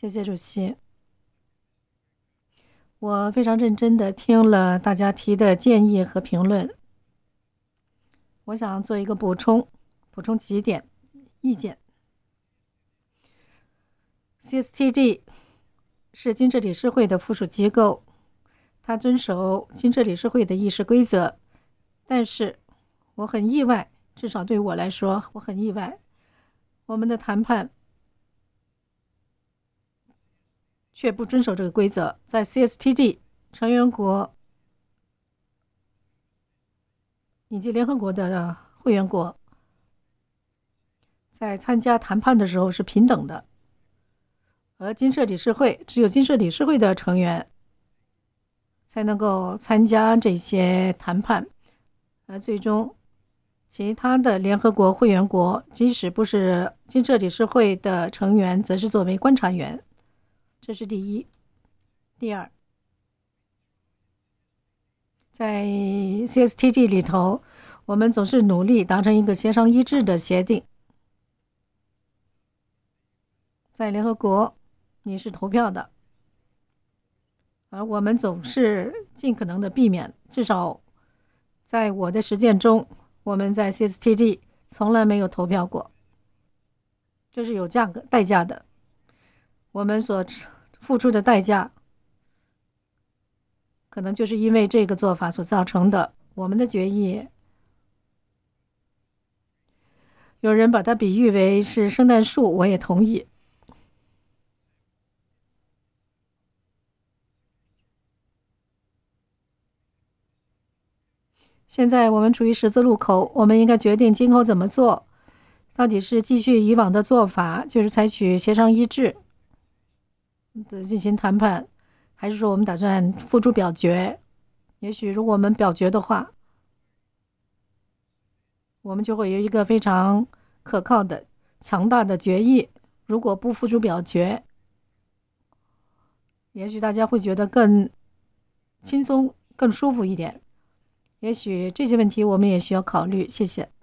谢谢主席。我非常认真地听了大家提的建议和评论，我想做一个补充几点意见。CSTD 是金治理事会的附属机构，它遵守金治理事会的议事规则，但是我很意外，至少对我来说，我很意外，我们的谈判却不遵守这个规则。在 CSTD 成员国以及联合国的会员国在参加谈判的时候是平等的，而金社理事会只有金社理事会的成员才能够参加这些谈判，而最终其他的联合国会员国即使不是金社理事会的成员，则是作为观察员。这是第一。第二，在 CSTD 里头，我们总是努力达成一个协商一致的协定。在联合国，你是投票的，而我们总是尽可能的避免，至少在我的实践中，我们在 CSTD 从来没有投票过，这是有代价的。我们所付出的代价，可能就是因为这个做法所造成的。我们的决议，有人把它比喻为是圣诞树，我也同意。现在我们处于十字路口，我们应该决定今后怎么做。到底是继续以往的做法，就是采取协商一致的进行谈判，还是说我们打算付诸表决？也许如果我们表决的话，我们就会有一个非常可靠的、强大的决议。如果不付诸表决，也许大家会觉得更轻松、更舒服一点。也许这些问题我们也需要考虑。谢谢。